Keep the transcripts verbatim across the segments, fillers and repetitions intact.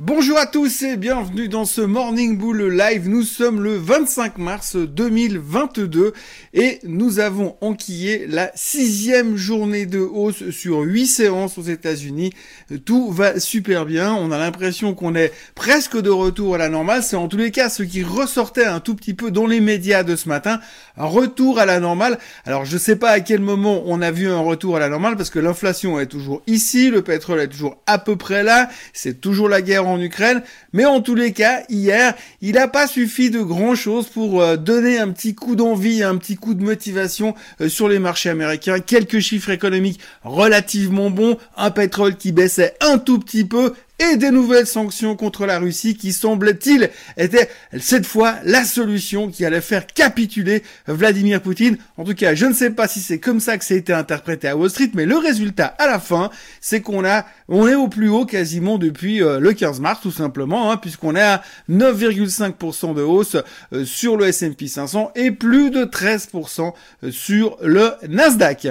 Bonjour à tous et bienvenue dans ce Morning Bull Live. Nous sommes le vingt-cinq mars deux mille vingt-deux et nous avons enquillé la sixième journée de hausse sur huit séances aux États-Unis. Tout va super bien. On a l'impression qu'on est presque de retour à la normale. C'est en tous les cas ce qui ressortait un tout petit peu dans les médias de ce matin. Un retour à la normale. Alors je sais pas à quel moment on a vu un retour à la normale parce que l'inflation est toujours ici, le pétrole est toujours à peu près là, c'est toujours la guerre en Ukraine, mais en tous les cas, hier, il n'a pas suffi de grand chose pour euh, donner un petit coup d'envie, un petit coup de motivation euh, sur les marchés américains. Quelques chiffres économiques relativement bons, un pétrole qui baissait un tout petit peu, et des nouvelles sanctions contre la Russie qui, semble-t-il, étaient cette fois la solution qui allait faire capituler Vladimir Poutine. En tout cas, je ne sais pas si c'est comme ça que ça a été interprété à Wall Street, mais le résultat à la fin, c'est qu'on a, on est au plus haut quasiment depuis euh, le quinze mars, tout simplement, hein, puisqu'on est à neuf virgule cinq pour cent de hausse euh, sur le S and P cinq cents et plus de treize pour cent sur le Nasdaq.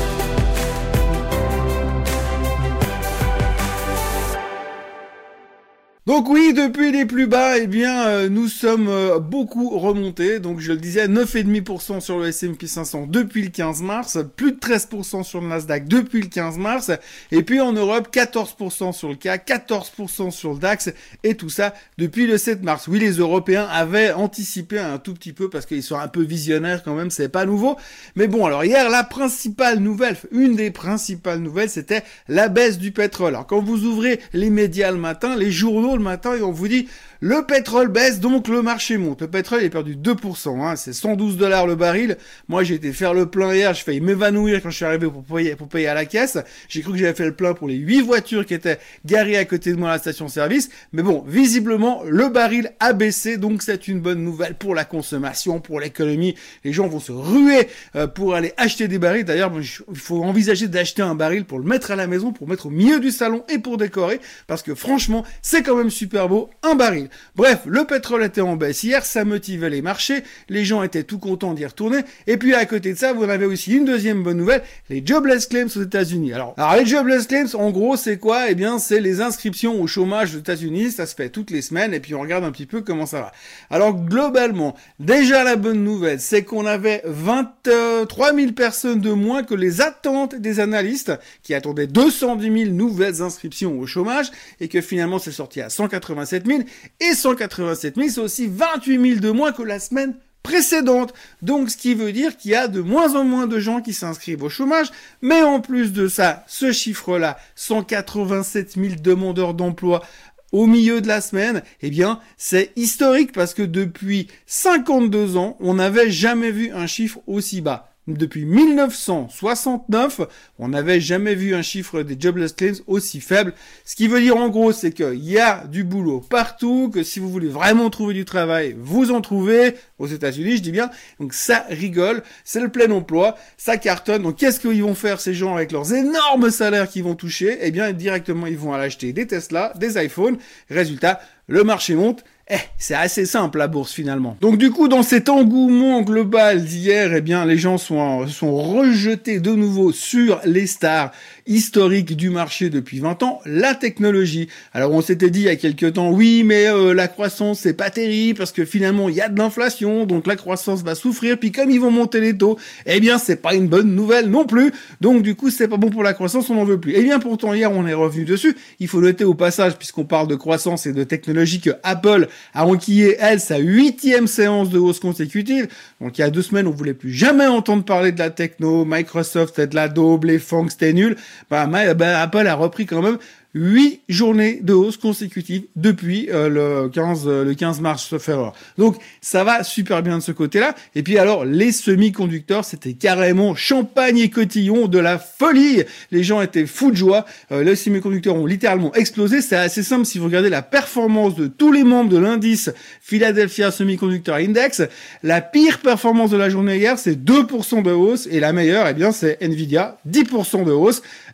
Donc oui, depuis les plus bas, eh bien, euh, nous sommes euh, beaucoup remontés. Donc je le disais, neuf virgule cinq pour cent sur le S and P cinq cents depuis le quinze mars, plus de treize pour cent sur le Nasdaq depuis le quinze mars, et puis en Europe, quatorze pour cent sur le C A C, quatorze pour cent sur le DAX, et tout ça depuis le sept mars. Oui, les Européens avaient anticipé un tout petit peu parce qu'ils sont un peu visionnaires quand même, c'est pas nouveau. Mais bon, alors hier, la principale nouvelle, une des principales nouvelles, c'était la baisse du pétrole. Alors quand vous ouvrez les médias le matin, les journaux le matin et on vous dit le pétrole baisse donc le marché monte. Le pétrole il a perdu deux pour cent, hein, c'est cent douze dollars le baril. Moi j'ai été faire le plein hier, j'ai failli m'évanouir quand je suis arrivé pour payer, pour payer à la caisse. J'ai cru que j'avais fait le plein pour les huit voitures qui étaient garées à côté de moi à la station-service. Mais bon, visiblement le baril a baissé, donc c'est une bonne nouvelle pour la consommation, pour l'économie. Les gens vont se ruer euh, pour aller acheter des barils. D'ailleurs, il faut envisager d'acheter un baril pour le mettre à la maison, pour le mettre au milieu du salon et pour décorer, parce que franchement c'est quand même super beau, un baril. Bref, le pétrole était en baisse hier, ça motivait les marchés, les gens étaient tout contents d'y retourner, et puis à côté de ça, vous en avez aussi une deuxième bonne nouvelle, les jobless claims aux États-Unis. Alors, alors les jobless claims, en gros, c'est quoi? Eh bien, c'est les inscriptions au chômage aux États-Unis, ça se fait toutes les semaines, et puis on regarde un petit peu comment ça va. Alors, globalement, déjà la bonne nouvelle, c'est qu'on avait vingt-trois mille personnes de moins que les attentes des analystes, qui attendaient deux cent dix mille nouvelles inscriptions au chômage, et que finalement c'est sorti à cent quatre-vingt-sept mille, et cent quatre-vingt-sept mille, c'est aussi vingt-huit mille de moins que la semaine précédente. Donc, ce qui veut dire qu'il y a de moins en moins de gens qui s'inscrivent au chômage, mais en plus de ça, ce chiffre-là, cent quatre-vingt-sept mille demandeurs d'emploi au milieu de la semaine, eh bien, c'est historique parce que depuis cinquante-deux ans, on n'avait jamais vu un chiffre aussi bas. Depuis mille neuf cent soixante-neuf, on n'avait jamais vu un chiffre des jobless claims aussi faible. Ce qui veut dire en gros, c'est qu'il y a du boulot partout, que si vous voulez vraiment trouver du travail, vous en trouvez, aux États-Unis, je dis bien. Donc ça rigole, c'est le plein emploi, ça cartonne. Donc qu'est-ce qu'ils vont faire ces gens avec leurs énormes salaires qu'ils vont toucher? Eh bien, directement, ils vont aller acheter des Tesla, des iPhones. Résultat, le marché monte. Eh, c'est assez simple la bourse finalement. Donc du coup, dans cet engouement global d'hier, eh bien, les gens sont sont rejetés de nouveau sur les stars historiques du marché depuis vingt ans, la technologie. Alors on s'était dit il y a quelques temps, oui, mais euh, la croissance c'est pas terrible parce que finalement il y a de l'inflation, donc la croissance va souffrir. Puis comme ils vont monter les taux, eh bien c'est pas une bonne nouvelle non plus. Donc du coup c'est pas bon pour la croissance, on n'en veut plus. Eh bien pourtant hier on est revenu dessus. Il faut noter au passage, puisqu'on parle de croissance et de technologie, que Apple a enquillé, elle, sa huitième séance de hausse consécutive. Donc il y a deux semaines, on voulait plus jamais entendre parler de la techno, Microsoft, c'est de la daube, les fangs, c'était nul. Bah, bah, Apple a repris quand même huit journées de hausse consécutives depuis euh, le quinze euh, le quinze mars, sauf erreur. Donc ça va super bien de ce côté-là. Et puis alors les semi-conducteurs, c'était carrément champagne et cotillon, de la folie. Les gens étaient fous de joie. Euh, les semi-conducteurs ont littéralement explosé. C'est assez simple si vous regardez la performance de tous les membres de l'indice Philadelphia Semiconductor Index. La pire performance de la journée hier, c'est deux pour cent de hausse, et la meilleure, eh bien, c'est Nvidia, dix pour cent de hausse.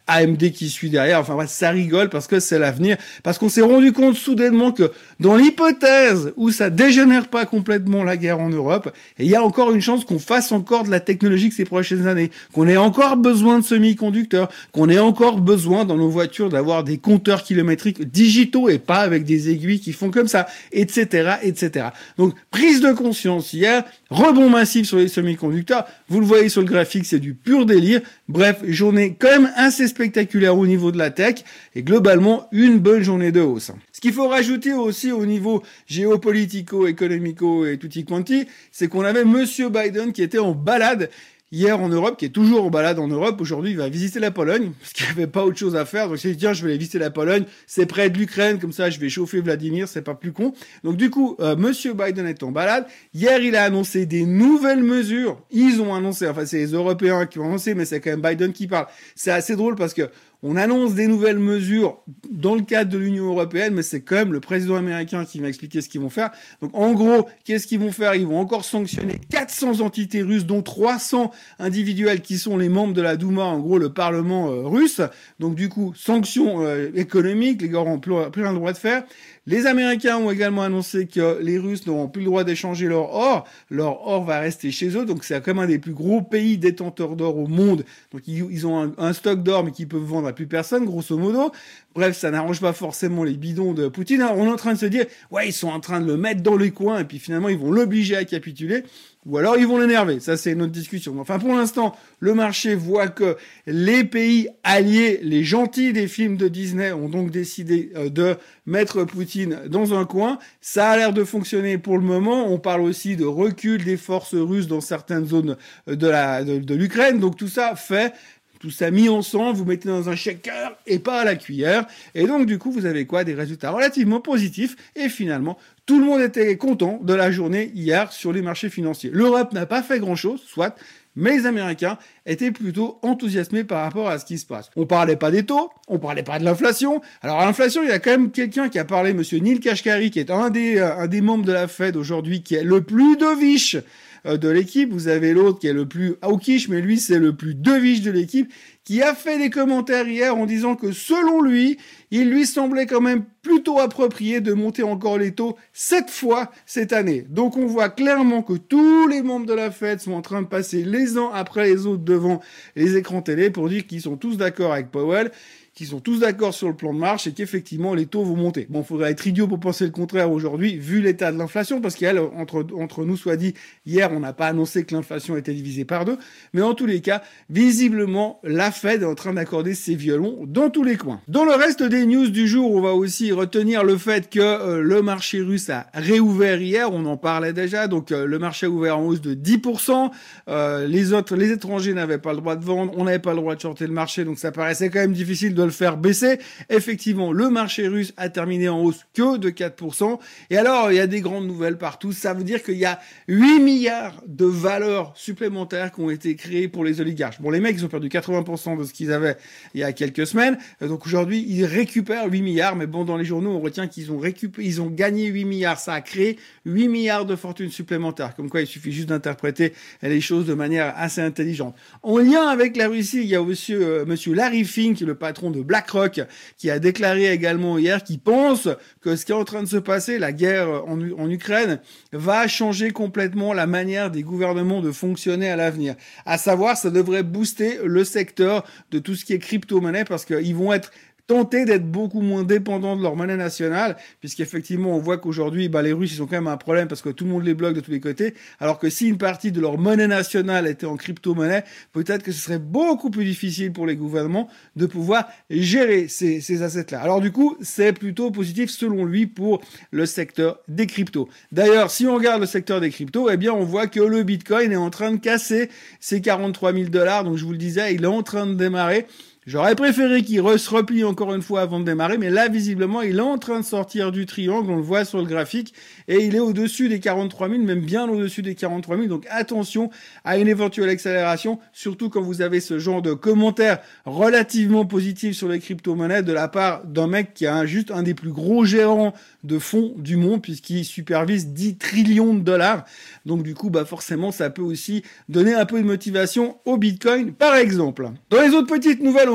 A M D qui suit derrière. Enfin bref, ça rigole parce que c'est l'avenir. Parce qu'on s'est rendu compte soudainement que dans l'hypothèse où ça dégénère pas complètement la guerre en Europe, il y a encore une chance qu'on fasse encore de la technologie ces prochaines années, qu'on ait encore besoin de semi-conducteurs, qu'on ait encore besoin dans nos voitures d'avoir des compteurs kilométriques digitaux et pas avec des aiguilles qui font comme ça, et cetera, et cetera. Donc, prise de conscience hier, rebond massif sur les semi-conducteurs. Vous le voyez sur le graphique, c'est du pur délire. Bref, journée quand même assez spectaculaire au niveau de la tech et globalement une bonne journée de hausse. Ce qu'il faut rajouter aussi au niveau géopolitico, économico et tutti quanti, c'est qu'on avait Monsieur Biden qui était en balade hier en Europe, qui est toujours en balade en Europe. Aujourd'hui, il va visiter la Pologne, parce qu'il n'y avait pas autre chose à faire. Donc, il s'est dit, tiens, je vais aller visiter la Pologne. C'est près de l'Ukraine, comme ça, je vais chauffer Vladimir, c'est pas plus con. Donc, du coup, euh, Monsieur Biden est en balade. Hier, il a annoncé des nouvelles mesures. Ils ont annoncé, enfin, c'est les Européens qui ont annoncé, mais c'est quand même Biden qui parle. C'est assez drôle parce que on annonce des nouvelles mesures dans le cadre de l'Union européenne, mais c'est quand même le président américain qui va expliquer ce qu'ils vont faire. Donc, en gros, qu'est-ce qu'ils vont faire? Ils vont encore sanctionner quatre cents entités russes, dont trois cents individuels qui sont les membres de la Douma, en gros, le parlement euh, russe. Donc, du coup, sanctions euh, économiques, les gars n'auront plus, plus rien le droit de faire. Les Américains ont également annoncé que les Russes n'auront plus le droit d'échanger leur or. Leur or va rester chez eux. Donc, c'est quand même un des plus gros pays détenteurs d'or au monde. Donc, ils, ils ont un, un stock d'or, mais qu'ils peuvent vendre à plus personne, grosso modo. Bref, ça n'arrange pas forcément les bidons de Poutine. Alors, on est en train de se dire, ouais, ils sont en train de le mettre dans les coins, et puis finalement, ils vont l'obliger à capituler. Ou alors ils vont l'énerver, ça c'est une autre discussion. Enfin pour l'instant, le marché voit que les pays alliés, les gentils des films de Disney ont donc décidé de mettre Poutine dans un coin. Ça a l'air de fonctionner pour le moment. On parle aussi de recul des forces russes dans certaines zones de la de, de l'Ukraine. Donc tout ça fait... Tout ça mis ensemble, vous mettez dans un shaker et pas à la cuillère. Et donc, du coup, vous avez quoi? Des résultats relativement positifs. Et finalement, tout le monde était content de la journée hier sur les marchés financiers. L'Europe n'a pas fait grand-chose, soit, mais les Américains étaient plutôt enthousiasmés par rapport à ce qui se passe. On parlait pas des taux, on parlait pas de l'inflation. Alors, à l'inflation, il y a quand même quelqu'un qui a parlé, monsieur Neil Kashkari, qui est un des, euh, un des membres de la Fed aujourd'hui, qui est le plus dovish de l'équipe. Vous avez l'autre qui est le plus hawkish, mais lui, c'est le plus dovish de l'équipe, qui a fait des commentaires hier en disant que selon lui, il lui semblait quand même plutôt approprié de monter encore les taux sept fois cette année. Donc on voit clairement que tous les membres de la Fed sont en train de passer les uns après les autres devant les écrans télé pour dire qu'ils sont tous d'accord avec Powell, qui sont tous d'accord sur le plan de marche et qu'effectivement les taux vont monter. Bon, il faudrait être idiot pour penser le contraire aujourd'hui, vu l'état de l'inflation, parce qu'elle, entre, entre nous soit dit, hier on n'a pas annoncé que l'inflation était divisée par deux, mais en tous les cas, visiblement, la Fed est en train d'accorder ses violons dans tous les coins. Dans le reste des news du jour, on va aussi retenir le fait que euh, le marché russe a réouvert hier, on en parlait déjà, donc euh, le marché a ouvert en hausse de dix pour cent, euh, les autres, les étrangers n'avaient pas le droit de vendre, on n'avait pas le droit de shorter le marché, donc ça paraissait quand même difficile de le faire baisser. Effectivement, le marché russe a terminé en hausse que de quatre pour cent. Et alors, il y a des grandes nouvelles partout. Ça veut dire qu'il y a huit milliards de valeurs supplémentaires qui ont été créées pour les oligarches. Bon, les mecs, ils ont perdu quatre-vingts pour cent de ce qu'ils avaient il y a quelques semaines. Donc aujourd'hui, ils récupèrent huit milliards. Mais bon, dans les journaux, on retient qu'ils ont récupéré, ils ont gagné huit milliards. Ça a créé huit milliards de fortunes supplémentaires. Comme quoi, il suffit juste d'interpréter les choses de manière assez intelligente. En lien avec la Russie, il y a aussi euh, monsieur Larry Fink, le patron de BlackRock, qui a déclaré également hier qu'il pense que ce qui est en train de se passer, la guerre en, en Ukraine, va changer complètement la manière des gouvernements de fonctionner à l'avenir. À savoir, ça devrait booster le secteur de tout ce qui est crypto-monnaie parce qu'ils vont être tenter d'être beaucoup moins dépendants de leur monnaie nationale, puisqu'effectivement, on voit qu'aujourd'hui, bah, les Russes, ils ont quand même un problème parce que tout le monde les bloque de tous les côtés, alors que si une partie de leur monnaie nationale était en crypto-monnaie, peut-être que ce serait beaucoup plus difficile pour les gouvernements de pouvoir gérer ces, ces assets-là. Alors du coup, c'est plutôt positif, selon lui, pour le secteur des cryptos. D'ailleurs, si on regarde le secteur des cryptos, eh bien, on voit que le Bitcoin est en train de casser ses quarante-trois mille dollars, donc je vous le disais, il est en train de démarrer. J'aurais préféré qu'il se replie encore une fois avant de démarrer, mais là, visiblement, il est en train de sortir du triangle, on le voit sur le graphique, et il est au-dessus des quarante-trois mille, même bien au-dessus des quarante-trois mille, donc attention à une éventuelle accélération, surtout quand vous avez ce genre de commentaires relativement positifs sur les crypto-monnaies de la part d'un mec qui a un, juste un des plus gros gérants de fonds du monde, puisqu'il supervise dix trillions de dollars, donc du coup, bah forcément, ça peut aussi donner un peu de motivation au Bitcoin, par exemple. Dans les autres petites nouvelles, on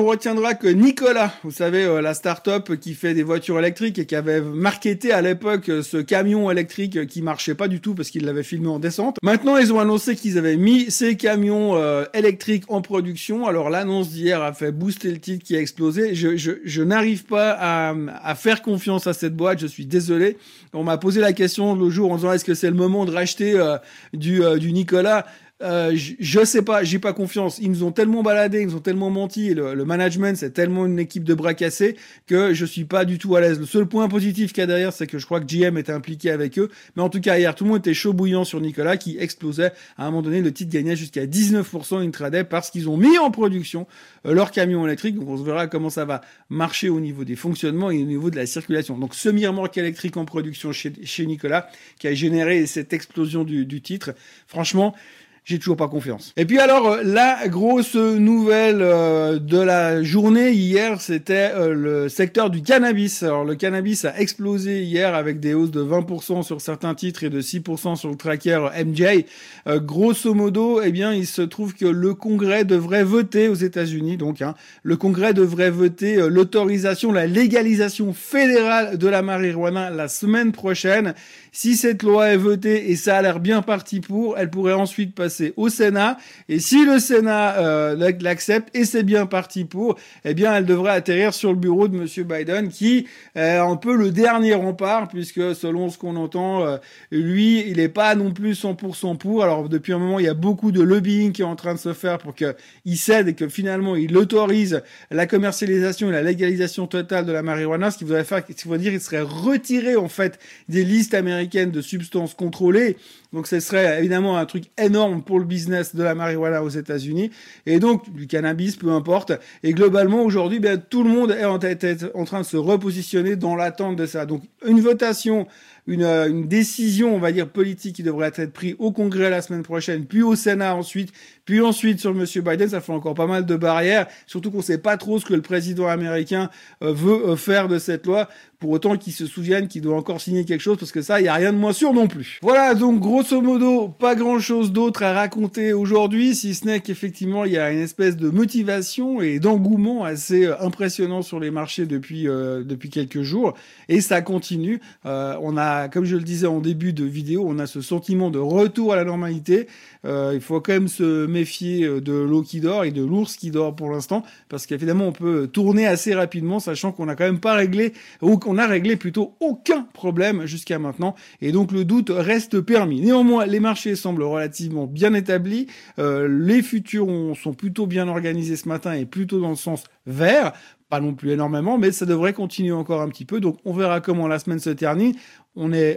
on retiendra que Nikola, vous savez, euh, la start-up qui fait des voitures électriques et qui avait marketé à l'époque euh, ce camion électrique euh, qui marchait pas du tout parce qu'ils l'avaient filmé en descente. Maintenant, ils ont annoncé qu'ils avaient mis ces camions euh, électriques en production. Alors l'annonce d'hier a fait booster le titre qui a explosé. Je, je, je n'arrive pas à, à faire confiance à cette boîte, je suis désolé. On m'a posé la question le jour en disant est-ce que c'est le moment de racheter euh, du, euh, du Nikola. Euh, je, je sais pas, j'ai pas confiance. Ils nous ont tellement baladé, ils nous ont tellement menti. Le, le management, c'est tellement une équipe de bras cassés que je suis pas du tout à l'aise. Le seul point positif qu'il y a derrière, c'est que je crois que G M était impliqué avec eux. Mais en tout cas, hier, tout le monde était chaud bouillant sur Nikola qui explosait. À un moment donné, le titre gagnait jusqu'à dix-neuf pour cent intraday parce qu'ils ont mis en production euh, leur camion électrique. Donc, on se verra comment ça va marcher au niveau des fonctionnements et au niveau de la circulation. Donc, semi-remorque électrique en production chez, chez Nikola qui a généré cette explosion du, du titre. Franchement, j'ai toujours pas confiance. Et puis alors, la grosse nouvelle euh, de la journée hier, c'était euh, le secteur du cannabis. Alors le cannabis a explosé hier avec des hausses de vingt pour cent sur certains titres et de six pour cent sur le tracker M J. Euh, grosso modo, eh bien, il se trouve que le Congrès devrait voter aux États-Unis. Donc, hein, le Congrès devrait voter euh, l'autorisation, la légalisation fédérale de la marijuana la semaine prochaine. Si cette loi est votée et ça a l'air bien parti pour, elle pourrait ensuite passer au Sénat. Et si le Sénat euh, l'accepte et c'est bien parti pour, eh bien, elle devrait atterrir sur le bureau de Monsieur Biden, qui est un peu le dernier rempart, puisque selon ce qu'on entend, euh, lui, il n'est pas non plus cent pour cent pour. Alors depuis un moment, il y a beaucoup de lobbying qui est en train de se faire pour qu'il cède et que finalement il autorise la commercialisation et la légalisation totale de la marijuana, ce qui voudrait faire, ce qui voudrait dire qu'il serait retiré en fait des listes américaines de substances contrôlées. Donc ce serait évidemment un truc énorme pour le business de la marijuana aux États-Unis et donc du cannabis, peu importe. Et globalement aujourd'hui, ben tout le monde est en, est en train de se repositionner dans l'attente de ça. Donc une votation, une, une décision, on va dire politique, qui devrait être prise au Congrès la semaine prochaine, puis au Sénat ensuite, puis ensuite sur Monsieur Biden. Ça fait encore pas mal de barrières, surtout qu'on sait pas trop ce que le président américain euh, veut euh, faire de cette loi. Pour autant qu'il se souvienne qu'il doit encore signer quelque chose, parce que ça, il y a rien de moins sûr non plus. Voilà, donc grosso modo, pas grand-chose d'autre à raconter aujourd'hui, si ce n'est qu'effectivement, il y a une espèce de motivation et d'engouement assez euh, impressionnant sur les marchés depuis euh, depuis quelques jours, et ça continue. Euh, on a, comme je le disais en début de vidéo, on a ce sentiment de retour à la normalité. Euh, il faut quand même se méfier de l'eau qui dort et de l'ours qui dort pour l'instant, parce qu'évidemment, on peut tourner assez rapidement, sachant qu'on n'a quand même pas réglé, ou qu'on a réglé plutôt aucun problème jusqu'à maintenant, et donc le doute reste permis. Néanmoins, les marchés semblent relativement bien établis, euh, les futurs ont, sont plutôt bien organisés ce matin et plutôt dans le sens vert, pas non plus énormément, mais ça devrait continuer encore un petit peu, donc on verra comment la semaine se termine. On est...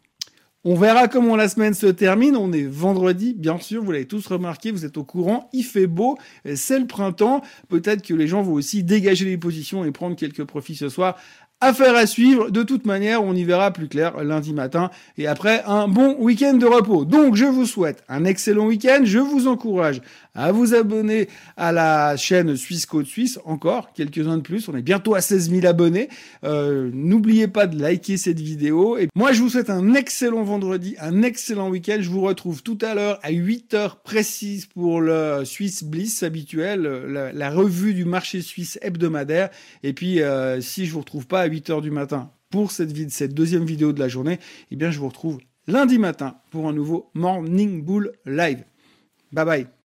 On verra comment la semaine se termine. On est vendredi, bien sûr, vous l'avez tous remarqué, vous êtes au courant, il fait beau, c'est le printemps. Peut-être que les gens vont aussi dégager les positions et prendre quelques profits ce soir. Affaire à suivre. De toute manière, on y verra plus clair lundi matin. Et après, un bon week-end de repos. Donc, je vous souhaite un excellent week-end. Je vous encourage à vous abonner à la chaîne Suisse Côte Suisse. Encore quelques-uns de plus. On est bientôt à seize mille abonnés. Euh, n'oubliez pas de liker cette vidéo. Et moi, je vous souhaite un excellent vendredi, un excellent week-end. Je vous retrouve tout à l'heure à huit heures précises pour le Swiss Bliss habituel, la, la revue du marché suisse hebdomadaire. Et puis, euh, si je vous retrouve pas à huit heures du matin pour cette, vid- cette deuxième vidéo de la journée, eh bien, je vous retrouve lundi matin pour un nouveau Morning Bull Live. Bye bye.